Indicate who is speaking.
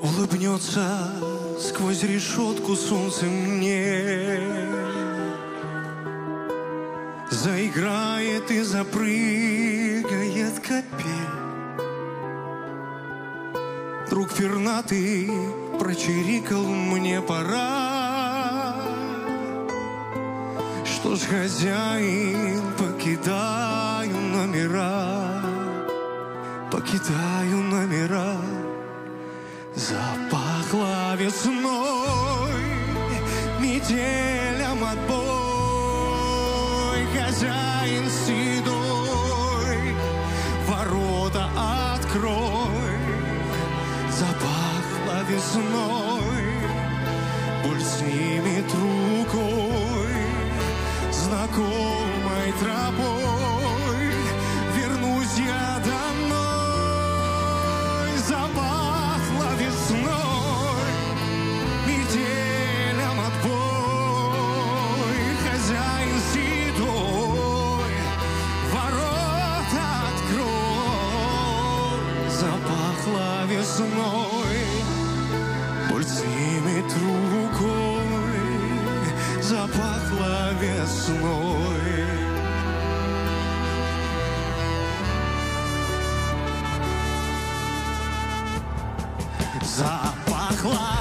Speaker 1: Улыбнется сквозь решетку солнце мне, заиграет и запрыгает капель. Друг пернатый прочирикал, мне пора. Что ж, хозяин, покидаю номера, покидаю номера. Запахло весной, метелям отбой. Хозяин седой, ворота открой. Запахло весной, боль снимет рукой, знакомой тропой вернусь я домой. Запахло весной, метелям отбой. Хозяин седой, ворота открой. Запахло весной, боль снимет рукой. Запахло весной. Запахло